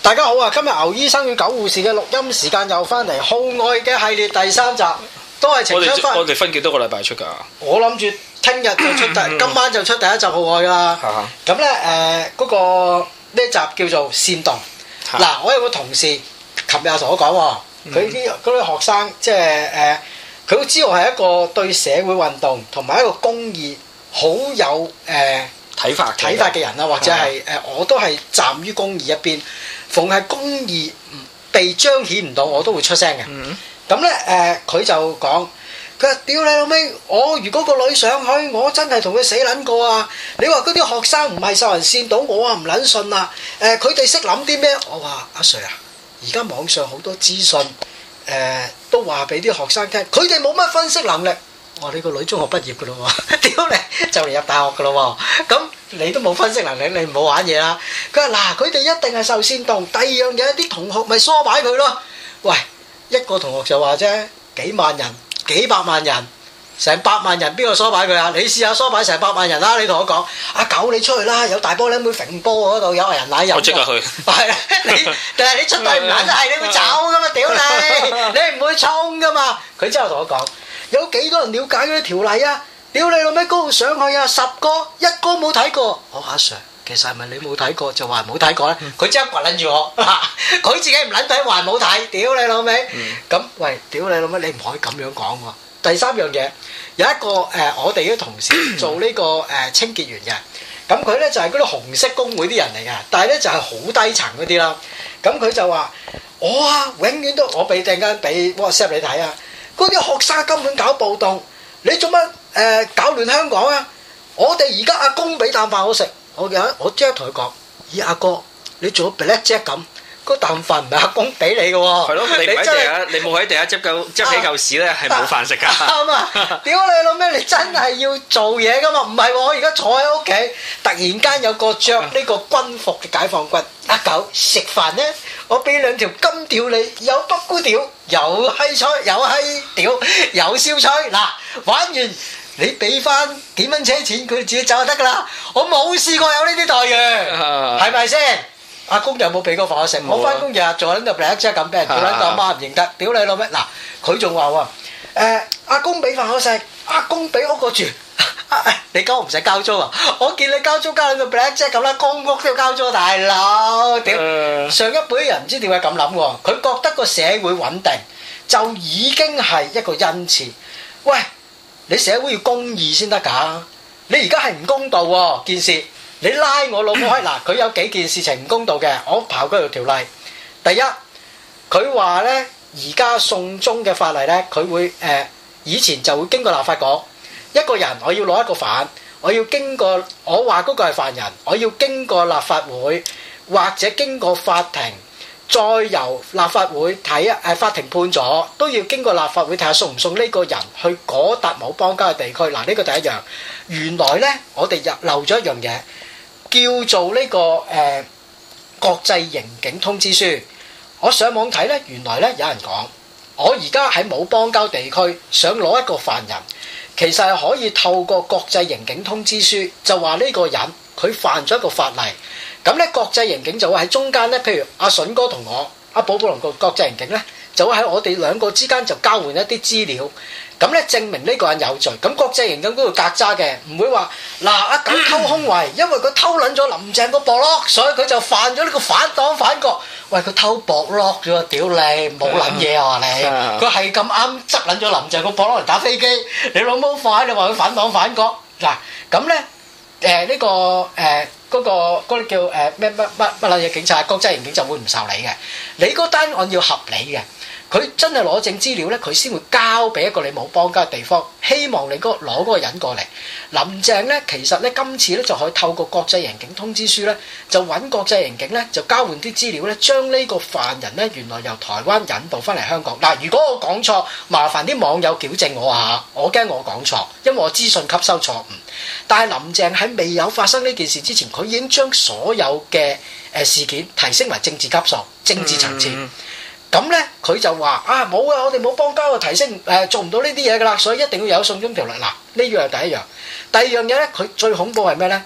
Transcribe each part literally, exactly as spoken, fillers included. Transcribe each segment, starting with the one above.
大家好啊！今日牛醫生與狗護士嘅錄音時間又翻嚟，號外嘅系列第三集，都係情商翻。 我哋分幾多個禮拜出㗎？ 我諗住聽日就出第，今晚就出第一集號外㗎啦。咁咧誒嗰個呢一集叫做煽動。嗱，我有個同事，琴日同我講喎，佢啲嗰啲學生即係誒，佢都知道係一個對社會運動同埋一個公義好有誒睇法睇法嘅人啦，或者係誒我都係站於公義一邊。逢係公義被彰顯唔到，我都會出聲嘅。咁咧誒，佢就講：佢話屌你老味，我如果個女上去，我真係同佢死撚過啊！你話嗰啲學生唔係受人煽到，我啊唔撚信啦。誒，佢哋識諗啲咩？我話阿 Sir 啊，而家網上好多資訊，誒都話俾啲學生聽，佢哋冇乜分析能力。我話你個女中學畢業㗎咯喎，屌你就嚟入大學㗎咯喎，咁。你都冇分析能力，你唔好玩嘢啦。佢話嗱，佢哋一定係受煽動。第二樣嘢，啲同學咪梳擺佢咯。喂，一個同學就話啫，幾萬人、幾百萬人、成百萬人，邊個梳擺佢啊？你試下梳擺成百萬人啦！你同我講，阿狗你出去啦，有大波靚妹揈波嗰度有人奶飲。 我即刻去。 係啊，你但係你出隊唔撚係，你會走噶嘛？屌你，你唔會衝噶嘛？佢之後同我講，有幾多人了解嗰啲條例啊？屌你老味高度上去啊！十個一個冇睇過，我阿 Sir 其實係咪你冇睇過就話冇睇過咧？佢即刻掘撚住我，佢自己唔撚睇還冇睇，屌你老味！咁喂，屌你老味，你唔可以咁樣講喎。第三樣嘢有一個誒，我哋啲同事做呢個誒清潔員嘅，咁佢咧就係嗰啲紅色工會啲人嚟嘅，但係咧就係好低層嗰啲啦。咁佢就話我啊，永遠都我俾陣間俾 WhatsApp 你睇啊，嗰啲學生根本搞暴動，你做乜？誒、呃、搞亂香港啊！我哋而家阿公俾啖飯我食，我有我即刻同佢講：咦，阿哥，你做咗 black jack 咁，嗰啖飯唔係阿公俾你嘅喎。係咯， 你唔喺地下，你冇喺地下執夠執起嚿屎咧，係冇飯食㗎。啱啊！ 屌你老咩！你真係要做嘢㗎嘛？唔係喎，我而家坐喺屋企，突然間有個着呢個軍服嘅解放軍，阿狗食飯咧，我俾兩條金條你，有北菇條，有閪菜，有閪條，有燒菜。嗱，玩完。你俾翻幾蚊車錢，佢自己走就得㗎啦！我冇試過有呢啲待遇，係咪先？阿公有冇俾過飯我食？我翻工日日做喺度black jack咁，俾人叫撚到阿媽唔認得，屌你老咩！嗱，佢仲話喎，誒阿公俾飯我食，阿公俾屋個住，你交唔使交租啊？我見你交租交到個black jack咁啦，公屋都要交租，大佬屌！上一輩人唔知點解咁諗喎，佢覺得個社會穩定就已經係一個恩賜，喂！你社會要公義先得㗎，你而家係唔公道喎件事，你拉我老母閪嗱，佢有幾件事情唔公道嘅，我刨嗰條條例。第一，佢話咧而家送中嘅法例咧，佢會誒、呃、以前就會經過立法局，一個人我要攞一個犯，我要經過我話嗰個係犯人，我要經過立法會或者經過法庭。再由立法會睇啊，誒法庭判咗都要經過立法會睇下送唔送呢個人去嗰笪冇邦交嘅地區。嗱，呢個第一樣。原來咧，我哋入漏咗一樣嘢，叫做呢、這個誒、呃、國際刑警通知書。我上網睇咧，原來咧有人講，我而家喺冇邦交地區想攞一個犯人，其實係可以透過國際刑警通知書，就話呢個人佢犯咗一個法例。咁咧，國際刑警就會喺中間咧，譬如阿筍哥同我，阿寶寶龍個國際刑警咧，就會喺我哋兩個之間就交換一啲資料，咁咧證明呢個人有罪。咁國際刑警嗰度格渣嘅，唔會話嗱阿狗偷胸圍，因為佢偷撚咗林鄭個博咯，所以佢就犯咗呢個反黨反國。喂，佢偷博咯咗，屌你冇撚嘢啊你！佢係咁啱執撚咗林鄭個博攞嚟打飛機，你老母快，你話佢反黨反國嗱咁咧？誒呢個誒嗰個嗰啲叫誒咩乜乜乜嘢警察，國際刑警就會唔受理嘅。你嗰單案要合理嘅，佢真係攞證資料咧，佢先會交俾一個你冇邦交嘅地方，希望你嗰攞嗰個人過嚟。林鄭咧，其實咧今次咧就可以透過國際刑警通知書咧，就揾國際刑警咧就交換啲資料咧，將呢個犯人咧原來由台灣引渡翻嚟香港。嗱，如果我講錯，麻煩啲網友矯正我下，我驚我講錯，因為我資訊吸收錯誤。但係林鄭喺未有發生呢件事之前，佢已經將所有嘅誒事件提升為政治級數、政治層次。咁咧，佢就話啊冇啊，我哋冇邦交啊，提升誒、呃、做唔到呢啲嘢㗎啦，所以一定要有送中條例。嗱，呢樣係第一樣。第二樣嘢咧，佢最恐怖係咩咧？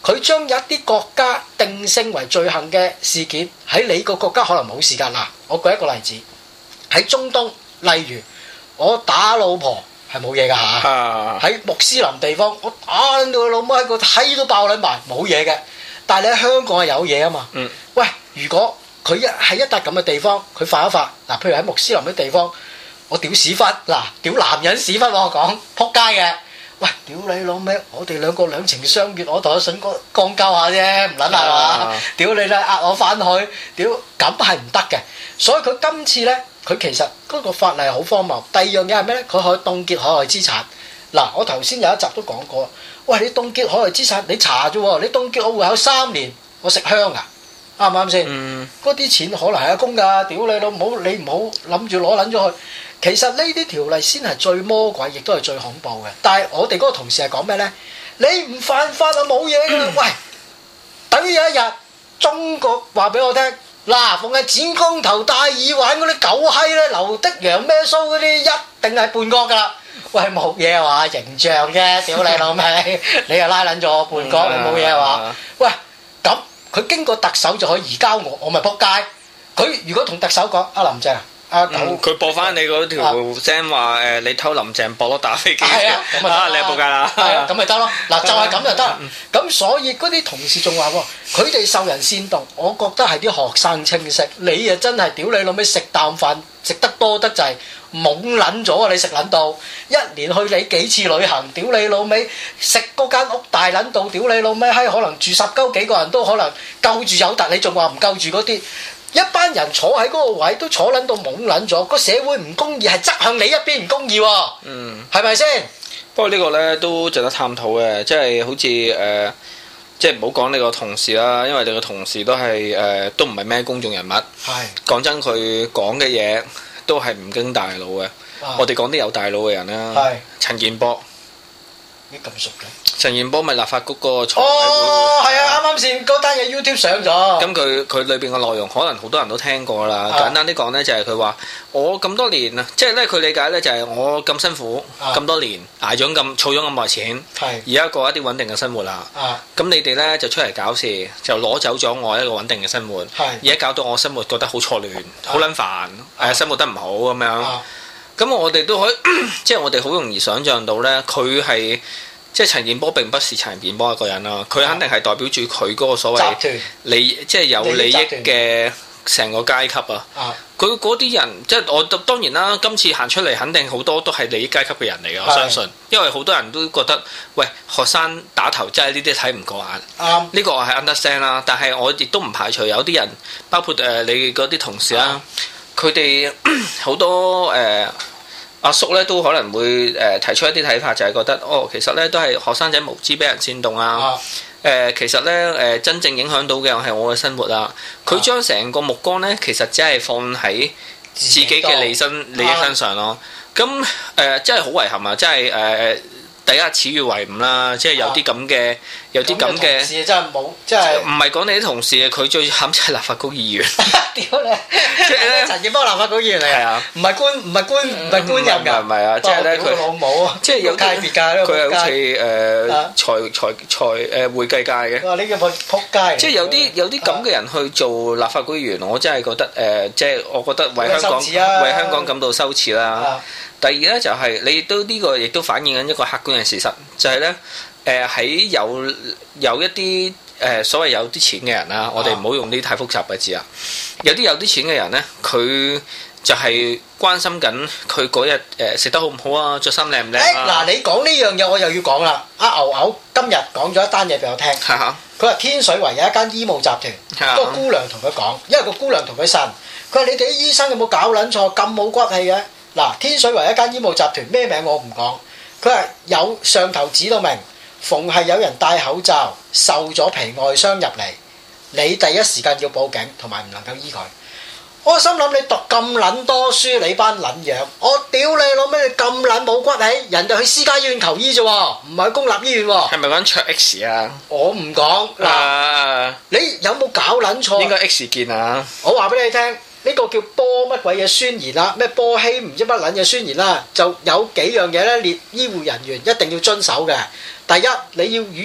佢將一啲國家定性為罪行嘅事件喺你個國家可能冇事㗎。嗱，我舉一個例子，喺中東，例如我打老婆係冇嘢㗎嚇，喺穆斯林地方我打撚到佢老母喺個閪都爆撚埋冇嘢嘅，但係你喺香港係有嘢啊嘛。 嗯、 喂，如果佢一喺一笪咁嘅地方，佢犯一發嗱，譬如喺穆斯林嘅地方，我屌屎忽嗱，屌男人屎忽我講撲街嘅。喂，屌你老味！我哋兩個兩情相悅，我同阿筍哥講交下啫，唔撚係嘛？屌你啦，壓我翻去，屌咁係唔得嘅。所以佢今次咧，佢其實嗰個法例好荒謬。第二樣嘢係咩咧？佢可以凍結海外資產。嗱，我頭先有一集都講過，喂，你凍結海外資產，你查啫喎，你凍結我戶口三年，我食香啊？啱唔啱先？嗰啲、嗯、錢可能係阿公㗎，屌你老母，你唔好諗住攞撚咗去。其實呢啲條例先係最魔鬼，亦都係最恐怖嘅。但係我哋嗰個同事係講咩呢？你唔犯法啊，冇嘢㗎。喂，等於有一日中國話俾我聽，嗱，逢係剪光頭戴耳環嗰啲狗閪咧，劉的洋咩須嗰啲，一定係叛國㗎啦。喂，冇嘢話形象啫，屌你老味，你又拉撚咗我叛國，你冇嘢話。喂，咁佢經過特首就可以移交我，我咪仆街。佢如果同特首講，阿林鄭啊。 佢、嗯、播翻你嗰條聲話誒，你偷林鄭博咯打飛機， 係啊，咁啊， 你係仆街啦， 係啊，咁咪得咯。嗱，就係咁就得。咁、嗯、所以嗰啲同事仲話喎，佢哋受人煽動，我覺得係啲學生清晰。你啊真係屌你老味食啖飯食得多得滯，懵撚咗啊！你食撚到一年去你幾次旅行，屌你老味食嗰間屋大撚到，屌你老味閪可能住十鳩幾個人都可能夠住有突，你仲話唔夠住嗰啲？一班人坐喺嗰個位都坐撚到懵撚咗，個社會唔公義係側向你一邊唔公義喎， 嗯， 係咪先？ 不過個呢個咧都值得探討嘅，即係好似誒、呃，即係唔好講你個同事啦，因為你個同事都係誒、呃，都唔係咩公眾人物。係講是真，佢講嘅嘢都係唔經大腦嘅。啊、我哋講啲有大腦嘅人啦，係陳健波。 你咁熟嘅？ 陳健波咪立法局個財委會哦，係啊，啱啱先嗰單嘢 YouTube 上咗。咁佢佢裏邊嘅內容可能好多人都聽過啦。啊、簡單啲講咧，就係佢話我咁多年啊，即係咧佢理解咧就係我咁辛苦咁、啊、多年捱咗咁儲咗咁耐錢，而家過一啲穩定嘅生活啦。咁、啊、你哋咧就出嚟搞事，就攞走咗我一個穩定嘅生活，而家搞到我生活覺得好錯亂，好撚煩，誒生活得唔好咁樣。咁、啊、我哋都可以，即係我哋好容易想像到咧，佢係。即係陳健波並不是陳健波一個人啦，佢肯定係代表住佢嗰個所謂利，即係有利益嘅成個階級啊。佢嗰啲人，即係我當然啦，今次行出嚟肯定好多都係利益階級嘅人嚟嘅，我相信。因為好多人都覺得，喂，學生打頭真係呢啲睇唔過眼。啱，呢個我係 understand 啦，但係我亦都唔排除有啲人，包括誒你嗰啲同事啦，佢哋好多誒。阿叔咧都可能會誒、呃、提出一啲睇法，就係覺得哦，其實咧都係學生仔無知俾人煽動啊！誒、啊呃，其實咧誒、呃、真正影響到嘅係我嘅生活啊！佢將成個目光咧，其實只係放喺自己嘅利身利益身上咯。咁誒、呃、真係好遺憾啊！真係誒。呃第一始於為伍啦，即係有啲咁嘅，有啲咁嘅同事真係冇，即係唔係講你啲同事啊？佢最慘就係立法局議員。屌你！即係咧，陳健波立法局議員嚟啊！唔係官，唔係官，唔係官任㗎。唔係啊！即係咧，佢老母啊！即係有界別㗎，佢係好似誒財財財誒會計界嘅。哇！呢個仆仆街！即係有啲有啲咁嘅人去做立法局議員，我真係覺得誒，即係我覺得為香港為香港感到羞恥啦。第二咧就係、是、你都呢、這個亦都反映緊一個客觀嘅事實，就係咧誒喺有有一啲誒、呃、所謂有啲錢嘅人啦，啊、我哋唔好用啲太複雜嘅字啊。有啲有啲錢嘅人咧，佢就係關心緊佢嗰日誒食得好唔好啊，着衫靚唔靚啊。嗱、欸，你講呢樣嘢我又要講啦。阿牛牛今日講咗一單嘢俾我聽，佢話、啊、天水圍有一間醫務集團，啊、個姑娘同佢講，因為個姑娘同佢呻，佢話你哋啲醫生有冇搞撚錯咁冇骨氣嘅？嗱，天水圍一間醫務集團咩名我唔講，佢係有上頭指到明，逢係有人戴口罩受咗皮外傷入嚟，你第一時間要報警，同埋唔能夠醫佢。我心諗你讀咁撚多書，你班撚樣，我屌你老咩！你咁撚冇骨氣，人哋去私家醫院求醫啫喎，唔係去公立醫院喎。係咪講卓 X 啊？我唔講嗱，啊、你有冇搞撚錯？應該 X 見啊！我話俾你聽。呢個叫波乜鬼嘢宣言啦，咩波希唔知乜撚嘢宣言啦，就有幾樣嘢咧，列醫護人員一定要遵守嘅。第一，你要與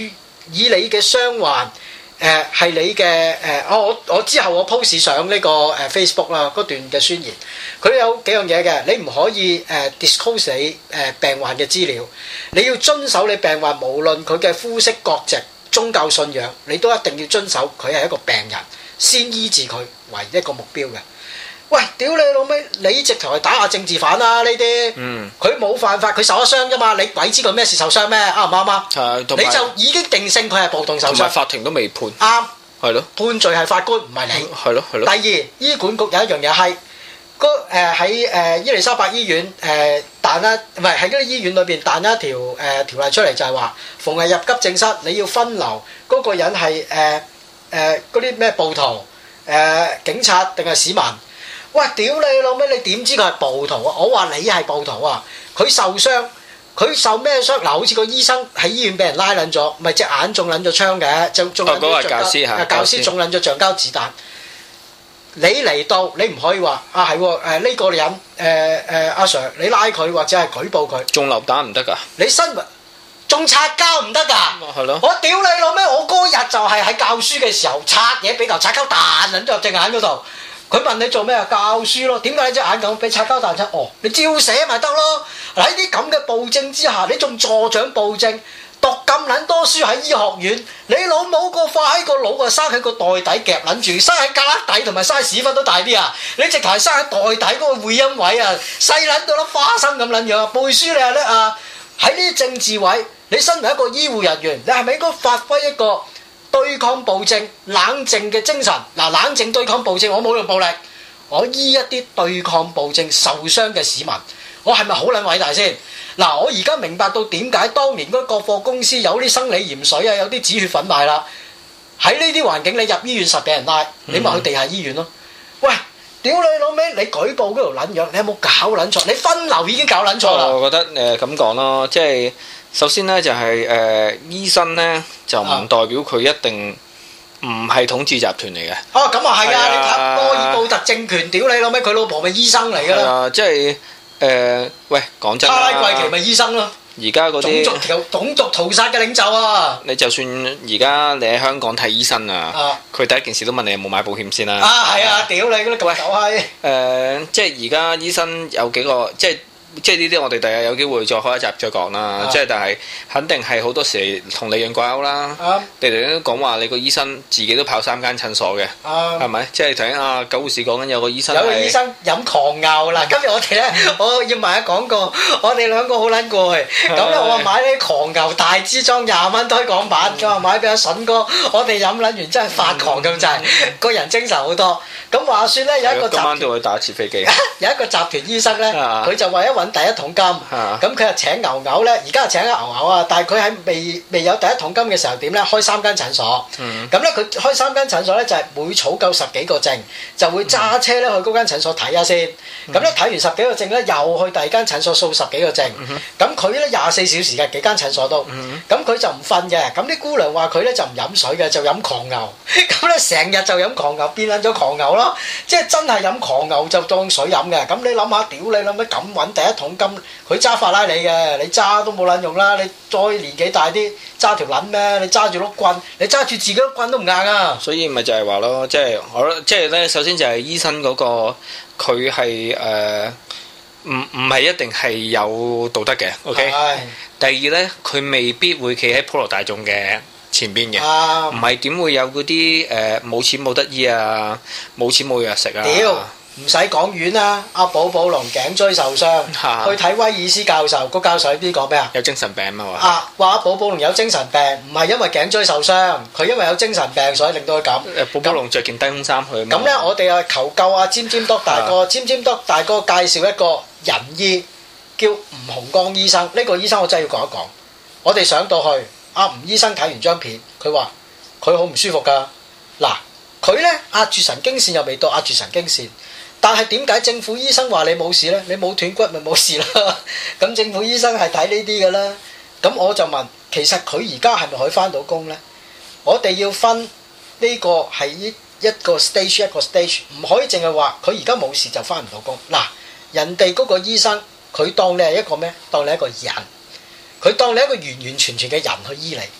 以你嘅傷患。誒係、呃、你嘅誒、呃，我我之後我 post 上呢個誒 Facebook 啦，嗰段嘅宣言，佢有幾樣嘢嘅，你唔可以誒、呃、disclose 你誒、呃、病患嘅資料，你要遵守你病患無論佢嘅膚色、國籍、宗教信仰，你都一定要遵守佢係一個病人，先醫治佢為一個目標嘅。喂，屌你老味，你直頭係打下政治犯啦呢啲，佢冇、嗯、犯法，佢受咗傷啫嘛，你鬼知佢咩事受傷咩？啱唔啱啊？係，你就已經定性佢係暴動受傷，同埋法庭都未判。 啱， 係咯， 判罪係法官唔係你。 係咯係咯。 第二，醫管局有一樣嘢係，嗰誒喺誒伊利沙伯醫院誒彈一，唔係喺嗰啲醫院裏邊彈一條誒、呃、條例出嚟，就係話，逢係入急症室，你要分流嗰個人係誒誒嗰啲咩暴徒誒、呃、警察定係市民。喂，屌你老味！你點知佢係暴徒啊？我話你係暴徒啊！佢受傷，佢受咩傷？嗱，好似個醫生喺醫院俾人拉撚咗，咪隻眼中撚咗槍嘅，中中撚咗橡膠。教師嚇，教師中撚咗橡膠子彈。你嚟到，你唔可以話啊係喎誒呢個人誒誒阿 Sir，你拉佢或者係舉報佢。中流彈唔得㗎。你身為中擦膠唔得㗎。係咯。我屌你老味！我嗰日就係喺教書嘅時候擦嘢俾嚿擦膠彈撚咗入隻眼嗰度。佢問你做咩啊？教書咯。點解你隻眼咁俾擦膠彈擦？哦，你照寫咪得咯。喺啲咁嘅暴政之下，你仲助長暴政，讀咁撚多書喺醫學院，你老母個化喺個腦啊，生喺個袋底夾撚住，生喺胳肋底同埋生屎忽都大啲啊！你直頭係生喺袋底嗰個會陰位啊，細撚到粒花生咁撚樣。背書你係叻啊！喺呢啲政治位，你身為一個醫護人員，你係咪應該發揮一個對抗暴政、冷靜嘅精神？嗱，冷靜對抗暴政，我冇用暴力，我醫一啲對抗暴政受傷嘅市民，我係咪好撚偉大先？嗱，我而家明白到點解當年嗰國貨公司有啲生理鹽水啊，有啲止血粉賣啦。喺呢啲環境，你入醫院實俾人拉，你咪去地下醫院咯。喂，屌你老味，你舉報嗰條撚樣，你有冇搞撚錯？你分流已經搞撚錯啦。 我覺得誒咁講咯，即係。首先咧就係、是、誒、呃、醫生咧就唔代表佢一定唔係統治集團嚟嘅。 哦，咁啊係啊！你睇波爾布特政權，屌你老味，佢老婆咪醫生嚟㗎啦。 啊，即係誒、呃，喂，講真啦。 卡拉季奇咪醫生咯。 而家嗰啲種族種族屠殺嘅領袖啊！ 你就算而家你喺香港睇醫生啊，佢、啊、第一件事都問你有冇買保險先啦。 啊，係啊！屌你嗰啲狗閪。 誒，即係而家醫生有幾個即係。即係呢啲我哋第日有機會再開一集再講啦。啊、即係但係肯定係好多時同利潤掛鈎啦。你哋都講話你個醫生自己都跑三間診所嘅，係咪、啊？即係頭先阿九護士講緊有個醫生， 有個醫生飲狂牛嗱。今日我哋咧，我要賣一廣告，我哋兩個好撚過去。咁咧我話買呢啲狂牛大支裝廿蚊推廣版，咁啊買俾阿筍哥，我哋飲撚完真係發狂咁滯，個人精神好多。咁話説咧有一個集團，今晚都會打一次飛機。 有一個集團醫生咧，佢就為咗揾第一桶金，咁佢就請牛牛咧，而家係請緊牛牛啊！但係佢喺未未有第一桶金嘅時候點咧？開三間診所，咁咧佢開三間診所咧就係每儲夠十幾個證，就會揸車咧去嗰間診所睇下先。咁咧睇完十幾個證咧，又去第二間診所掃十幾個證。咁佢咧廿四小時嘅幾間診所都，咁佢就唔瞓嘅。咁啲姑娘話佢咧就唔飲水嘅，就飲狂牛。咁咧成日就飲狂牛，變撚咗狂牛咯。即係真係飲狂牛就當水飲嘅。咁你諗下，屌你諗咩咁揾第一桶金？佢揸法拉利嘅，你揸都冇撚用啦！你再年紀大啲，揸條撚咩？你揸住碌棍，你揸住自己碌棍都唔硬啊！ 所以咪就係話咯，即係我即係咧，首先就係醫生嗰個佢係誒唔唔係一定係有道德嘅，OK？ 係。 第二咧，佢未必會企喺普羅大眾嘅前邊嘅，唔係點會有嗰啲誒冇錢冇得醫啊，冇錢冇藥食啊？ 屌！唔使講遠啦，阿寶寶龍頸椎受傷，啊、去睇威爾斯教授，個教授喺邊講咩啊？ 有精神病嘛話？ 啊，話阿寶寶龍有精神病，唔係因為頸椎受傷，佢因為有精神病，所以令到佢咁。誒， 寶寶龍着件低胸衫去。 咁咧，我哋啊求救阿尖尖篤大哥，尖尖篤大哥介紹一個仁醫，叫吳洪剛醫生。呢、呢個醫生我真係要講一講。我哋上到去，阿吳醫生睇完張片，佢話佢好唔舒服㗎。嗱，佢咧壓住神經線又未到壓住神經線。但係點解政府醫生話你冇事呢？你冇斷骨咪冇事啦。咁政府醫生係睇呢啲㗎啦。咁我就問，其實佢而家係咪可以返到工呢？我哋要分呢個係一個 stage 一個 stage，唔可以淨係話佢而家冇事就返唔到工。嗱，人哋嗰個醫生佢當你係一個咩？當你係一個人，佢當你係一個完完全全嘅人去醫你。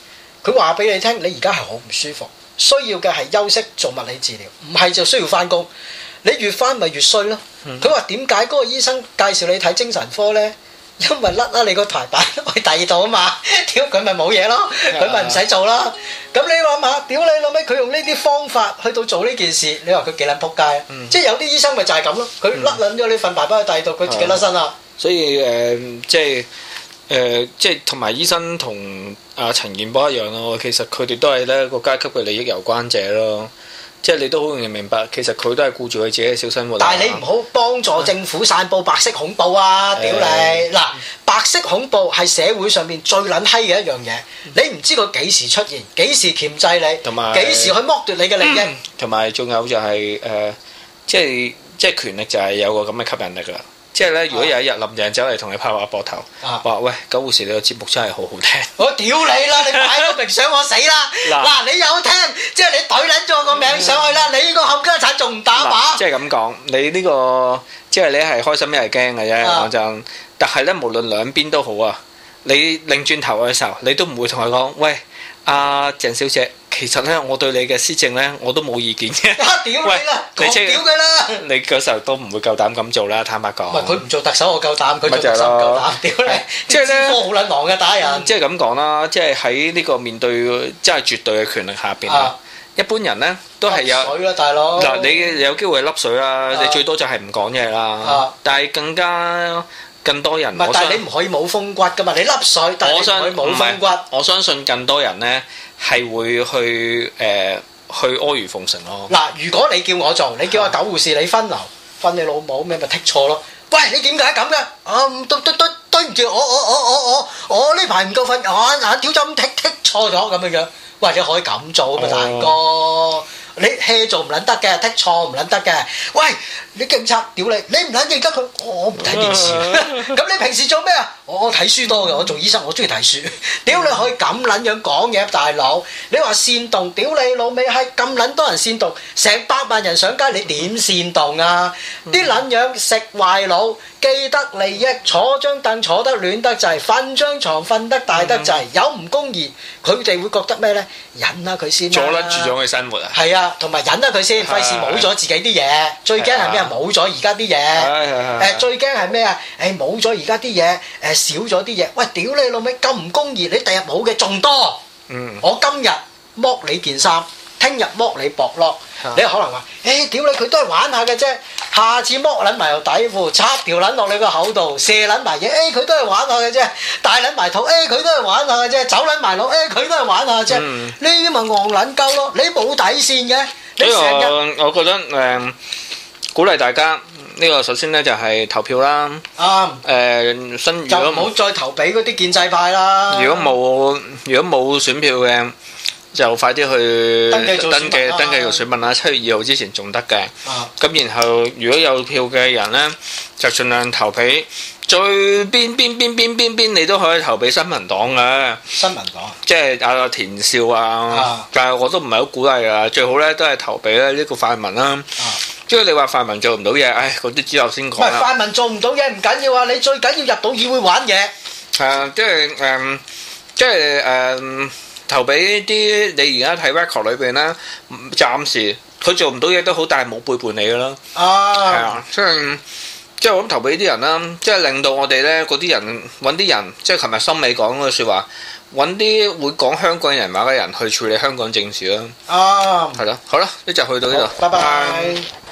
佢話俾你聽，你而家係好唔舒服，需要嘅係休息做物理治療，唔係就需要翻工。你越翻咪越衰咯。佢話點解嗰個醫生介紹你睇精神科呢？因為甩啦你個台板去第二度啊嘛，屌佢咪冇嘢咯，佢咪唔使做啦。咁你諗下，屌你老味，佢用呢啲方法去到做呢件事，你話佢幾撚仆街啊？嗯、即係有啲醫生咪就係咁咯，佢甩撚咗你份台板去第二度，佢自己甩身啦。 所以誒、呃，即係誒、呃，即係同埋醫生同阿陳健波一樣咯。其實佢哋都係咧個階級嘅利益攸關者咯。即係你都好容易明白，其實佢都係顧住佢自己嘅小生活。 但係你唔好幫助政府散佈白色恐怖啊！屌你嗱，白色恐怖係社會上面最撚閪嘅一樣嘢。你唔知佢幾時出現，幾時鉗制你， 同埋幾時去剝奪你嘅利益。 同埋仲有就係、是、誒、呃，即係即係權力就係有個咁嘅吸引力㗎。即係咧，如果有一日林鄭走嚟同你拍下膊頭，話、啊、喂，九護士你個節目真係好好聽。我屌你啦！你擺到明想我死啦！嗱，你有聽，即係你懟撚咗我個名上去啦！你個冚家鏟仲唔打靶？即係咁講，你呢、這個即係你係開心一係驚嘅啫，講真、啊。但係咧，無論兩邊都好啊，你擰轉頭嘅時候，你都唔會同佢講，喂，阿、啊、鄭小姐。其實咧，我對你嘅施政咧，我都冇意見嘅。屌你啦，講屌佢啦！你嗰時候都唔會夠膽咁做啦，坦白講。唔係佢唔做特首，我夠膽；佢做特首唔夠膽。屌你！即係咧，科好撚狼嘅打人。即係咁講啦，即係喺呢個面對即係絕對嘅權力下邊啊，一般人咧都係有水啦，大佬。嗱，你有機會笠水啦，你最多就係唔講嘢啦。但係更加更多人。唔係，但係你唔可以冇風骨噶嘛？你笠水，但係你唔可以冇風骨。我相信更多人咧。係會去誒、呃、去阿諛奉承咯。嗱，如果你叫我做，你叫阿九護士你分流，分你老母咩咪剔錯咯？喂，你點解咁嘅？啊，對對對對唔住，我我我我我我呢排唔夠瞓，眼眼屌針剔剔錯咗咁樣樣。喂，你可以咁做嘛，大哥？哦、你 hea 做唔撚得嘅，剔錯唔撚得嘅。喂，你警察屌你，你唔撚認得佢，我唔睇電視。咁你平時做咩啊？我睇書多嘅，我做醫生，我中意睇書。屌你可以咁撚樣講嘢，大佬！你話煽動，屌你老味係咁撚多人煽動，成百萬人上街，你點煽動啊？啲撚樣食壞腦，既得利益，坐張凳坐得暖得滯，瞓張床瞓得大得滯，有唔公義，佢哋會覺得咩呢？忍下佢先啦。阻撚住咗佢生活啊！係啊，同埋忍下佢先，費事冇咗自己啲嘢。最驚係咩啊？冇咗而家啲嘢。誒，最驚係咩啊？誒，冇咗而家啲嘢。誒，少咗啲嘢。喂，屌你老味咁唔公義，你第日冇嘅仲多。嗯。我今日剝你件衫，聽日剝你薄褸。你可能話：誒，屌你，佢都係玩下嘅啫。下次剝撚埋條底褲，插條撚落你個口度，射撚埋嘢。誒，佢都係玩下嘅啫。大撚埋肚，誒，佢都係玩下嘅啫。走撚埋腦，誒，佢都係玩下嘅啫。呢啲咪戇撚鳩咯。你冇底線嘅。你成日，我覺得誒，鼓勵大家。呢個首先咧就係投票啦。啱。誒，新就唔好再投俾嗰啲建制派啦。如果冇如果冇選票嘅，就快啲去登記登記登記做選民啦。七月二號之前仲得嘅。啊。咁然後如果有票嘅人咧，就盡量投俾最邊邊邊邊邊邊，你都可以投俾新民黨嘅。新民黨。即係阿田少啊。啊。但係我都唔係好鼓勵啊，最好咧都係投俾咧呢個泛民啦。啊。即係你話泛民做唔到嘢，唉，嗰啲之後先講啦。唔係泛民做唔到嘢唔緊要啊，你最緊要入到議會玩嘢。係啊，即係誒，即係誒，投俾啲你而家睇 record 裏邊咧，暫時佢做唔到嘢都好，但係冇背叛你噶啦。啊，係啊，即係即係我諗投俾啲人啦，即係令到我哋咧嗰啲人揾啲人，即係琴日森美講嗰句説話。揾啲會講香港人話嘅人去處理香港政事啦。啊，係咯，好啦，呢集去到呢度，拜拜。